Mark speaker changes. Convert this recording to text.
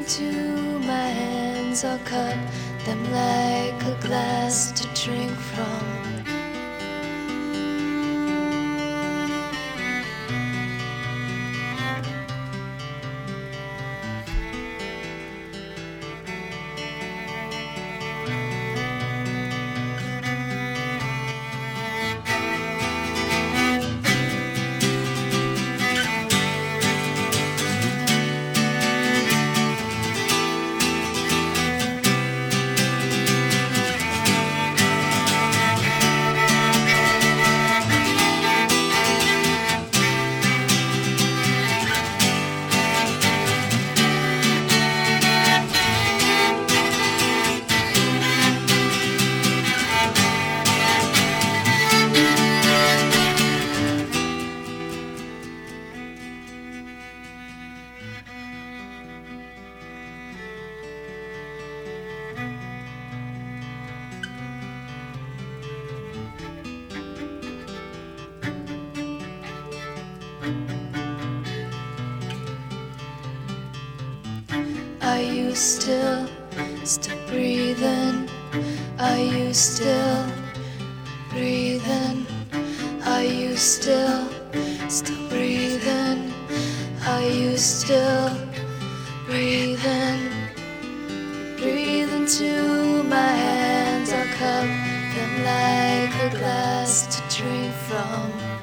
Speaker 1: into my hands, I'll cup them like a glass to drink from. Are you still breathing? Are you still breathing? Are you still breathing? Are you still breathing? Breathe into my hands, I'll cup them like a glass to drink from.